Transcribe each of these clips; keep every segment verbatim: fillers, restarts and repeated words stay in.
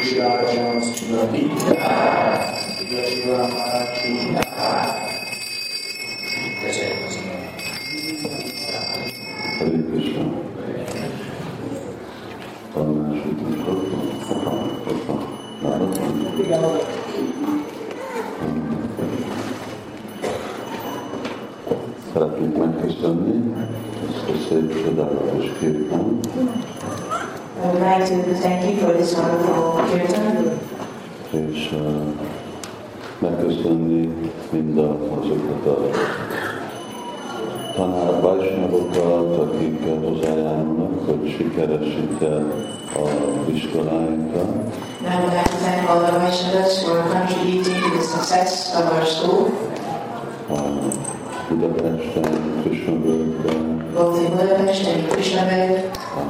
Szeretnénk megköszönni ezt a szép csodálatos kirtán. I would like to thank you for this wonderful kirtan. És uh, megköszönni mind azokat a tanár vajsnavokat, akik hozzájárulnak, hogy sikeresítse a iskoláinkat. And I would like to thank all the Vaishnavas for contributing to the success of our school. A Budapesten, Krishnavölgyben. Both in Budapest and in Krishnavölgy.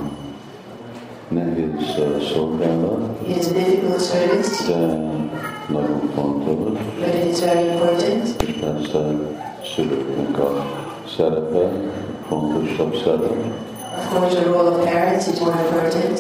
Nehéz szolgálat, it is a difficult service, de nagyon fontos. But it is very important. És persze szülőknek a szerepe, fontosabb szerep. Of course, the role of parents is more important.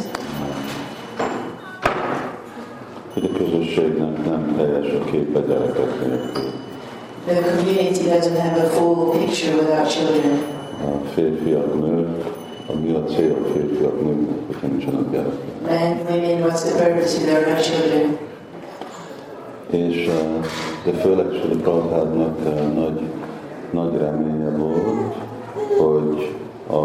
Hogy a közösségnek nem teljes a kép a gyerekek nélkül. The community doesn't have a full picture without children. A férfiak, nők, ami a cél a férfiak, nőknek, hogyha nincsenek gyerekek. Men, women, what's the purpose if there are no children? És de főleg Srila Prabhupádnak nagy, nagy reménye volt, hogy a,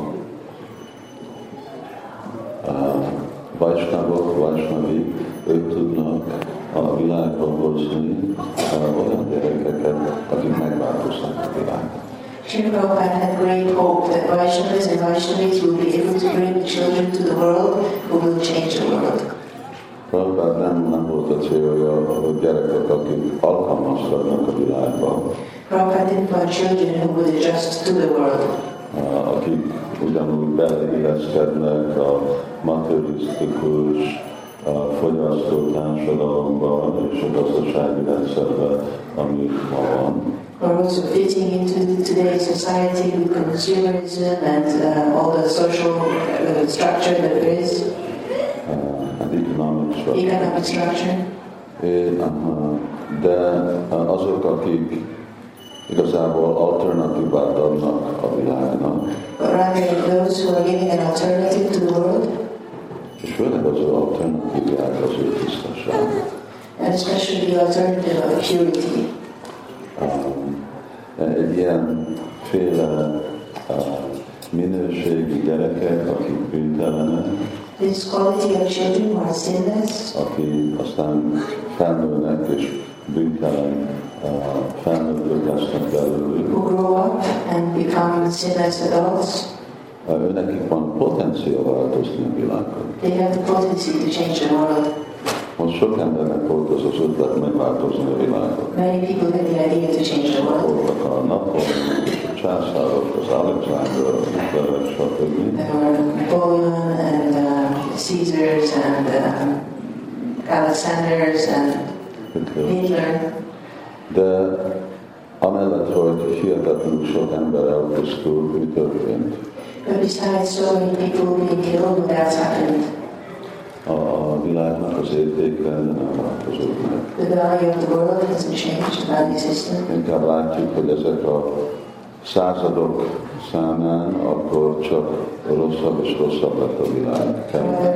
a Vaisnavok, Vaisnavi, ők tudnak a világba hozni olyan gyerekeket, akik megváltoztatnak a világot. Srila Prabhupada had great hope that Vaishnavas and Vaishnavis will be able to bring the children to the world who will change the world. Prabhupada nem, nem volt a célja, hogy gyerekek, akik alkalmazkodnak a világban. Prabhupada didn't want children who would adjust to the world. Akik ugyanúgy beleilleszkednek a materialisztikus, a fogyasztó társadalomban és a gazdasági rendszerben, ami ma van. Or also fitting into today's society with consumerism and uh, all the social uh, structure that there is. Uh, and economic structure. Economic structure. É, uh, de azok, akik igazából alternatívát adnak a világnak. But rather those who are giving an alternative to the world. És főleg az alternatívják az ő tisztaság. And especially the alternative of purity. Um, egy ilyen féle uh, minőségi gyerekek, akik bűntelenek, This quality of children who are sinless, akik aztán felnőnek és bűntelen uh, felnőttök lesznek belőlük. who grow up and become sinless adults, Uh, őnekik van potenciál változni a világot. they have the potency to change the world. Most sok embernek volt az az ötlet megváltozni a világot. Many people have the idea to change the world. Voltak a Napoleonok és a császárok, az Alexander, Hitler, stb. There were Napoleon and uh, Caesars and uh, Alexanders and Hitler. De amellett, hogy hihetetlenül sok ember elpusztult, mi történt? But besides so many people being killed, what else happened? A világnak az értékrende nem változott meg. The value of the world hasn't changed, the value system. Inkább látjuk, hogy ezek a századok számán akkor csak rosszabb és rosszabb lett a világ.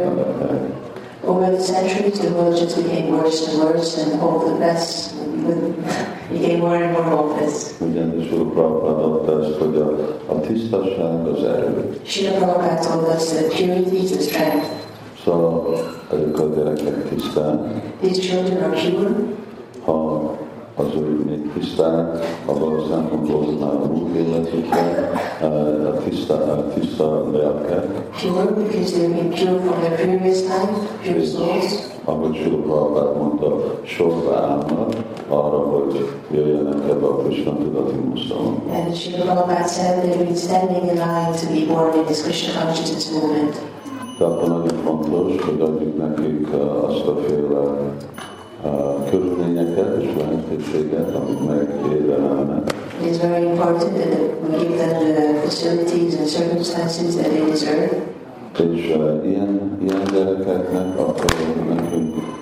Over the centuries, the world just became worse and worse, and hopeless became more and more hopeless. Ugyanis Srila Prabhupada adta ezt, hogy a, a tisztaság az erő. Srila Prabhupada told us that purity is the strength. Szóval ezek a gyerekek tiszták. These children are pure. Ha az ő még tiszták, abban a szempontból már a múlt életükre, a tiszta, a tiszta lelkek. Pure because they've been pure from their previous life, pure souls. Ahogy Srila Prabhupada mondta, sorba állnak arra, hogy jöjjenek ebbe a Krishna tudati muszalomba. And Srila Prabhupada said they've been standing in line to be born in this Krishna consciousness movement. De akkor nagyon fontos, hogy adjuk nekik azt a féle uh, körülményeket és lehetőséget, amit megérdemelnek. It is very important that we give them the facilities and circumstances that they deserve. És uh, ilyen, ilyen gyerekeknek akkor nekünk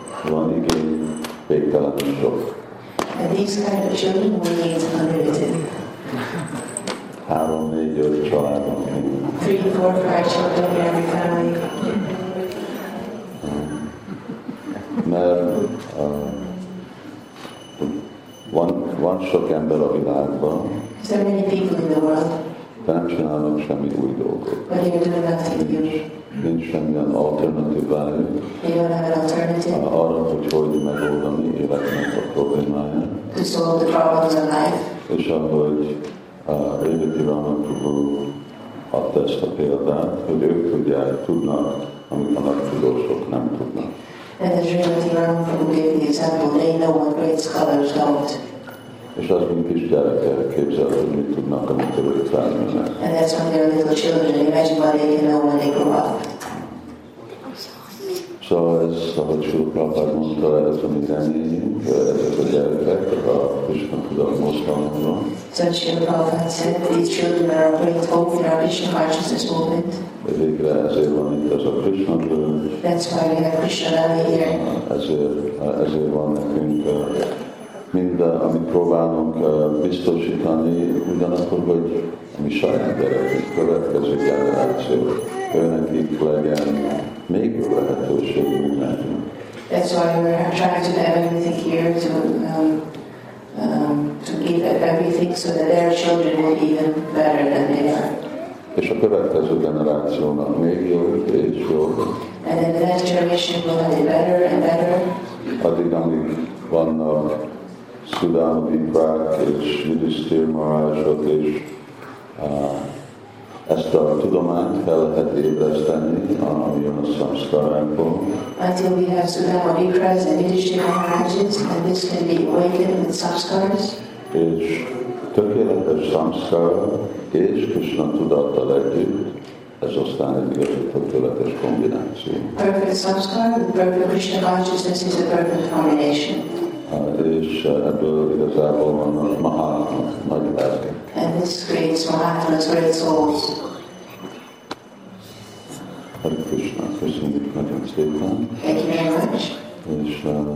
these kind of children, we need unlimited. Három, négy, öt családon. Three, four, five children in every family. Mert uh, van, van sok ember a világban, There are many people in the world, de nem csinálnak semmi új dolgot. but they're doing nothing new. Nincs semmilyen alternatívájuk They don't have an alternative uh, arra, hogy hogy megoldani életnek a problémáját. to solve the problems of life. És ahogy uh, Réveti Rama Prabhu adta ezt a példát, hogy ők tudják, tudnak, amit a nagy tudósok nem tudnak. And as Srimati Rama Prabhu gave the example, they know what great scholars don't. És az, mint kis gyerekek képzel, hogy mit tudnak, amikor ők felnőnek. And that's when they're little children. Imagine what they can know when they grow up. Szóval ez, ahogy Srila Prabhupada mondta, ez a mi reményünk, ezek a gyerekek, a Krishna tudat mozgalomban. So Srila Prabhupada said, these children are a great hope in our Krishna consciousness movement. Végre ezért van itt ez a Krishna völgy, That's why we have Krishna Valley here. ezért, ezért van nekünk mind, amit próbálunk biztosítani, ugyanakkor, hogy a mi saját gyerekünk, következő generáció, őnekik legyen még jobb lehetőség, mint nekünk. That's why we're trying to have everything here to um, um, to give everything so that their children will be even better than they are. És a következő generációnak még jobb és jobb. And then the next generation will have it better and better. Addig, amíg vannak Sudama Viprák és Yudhiszthira Maharajok, és uh, ezt a tudományt fel lehet ébreszteni, ami jön a szamszkarákból. Until we have Sudama Vikras and Yudhishthira Maharajas, and this can be awakened with samskars. És tökéletes szamszkara és Krishna tudattal együtt, ez aztán egy igazi tökéletes kombináció. Perfect samskar with perfect Krishna consciousness is a perfect combination. Uh, és uh, ebből igazából vannak Mahatma, nagy lelkek. And this creates Mahatmas, great souls. Hare Krishna, köszönjük nagyon szépen. Thank you very much. És uh,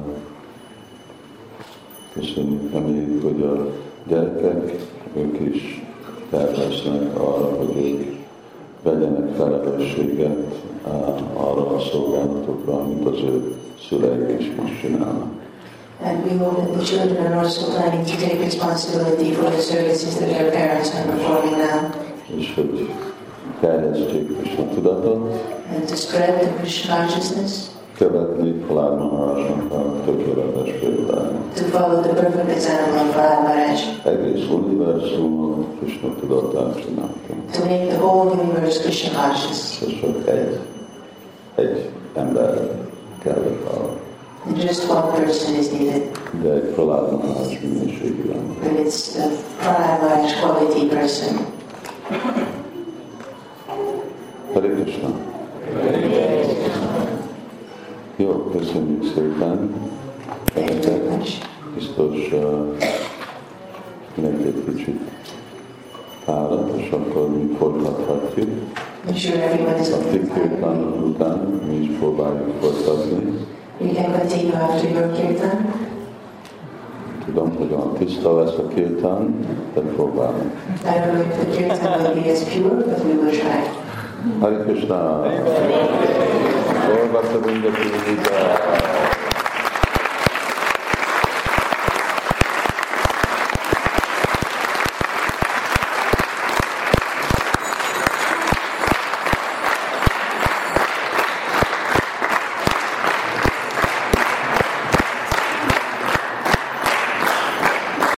köszönjük, reméljük, hogy a gyerekek, ők is terveznek arra, hogy ők vegyenek felelősséget uh, arra a szolgálatokra, amit az ő szüleik is most csinálnak. And we hope that the children are also planning to take responsibility for the services that their parents are performing now. És hogy terjesszék Krishna tudatot, And to spread the Krishna consciousness, követni Prahlad Maharajnak a tökéletes példáját. to follow the perfect example of Prahlad Maharaj, Egész univerzumot Krishna tudatán csináltam. to make the whole universe Krishna conscious. És csak egy, egy ember kellett arra. And just one person is needed, De egy Prahlad Maharaj minőségű ember. but it's the Prahlad Maharaj quality person. Hare Krishna. Jó, köszönjük szépen. Thank you very much. Biztos uh, mindenki egy kicsit fáradt, és akkor mi folytathatjuk. I'm sure everyone is A going to kirtán után mi is próbáljuk folytatni. We can continue after your kirtan. Tudom, hogy olyan tiszta lesz a kirtán, de próbálunk. I don't know if the kirtan will be as pure, but we will try. Hare Krishna! Olvasza Vindapúrita!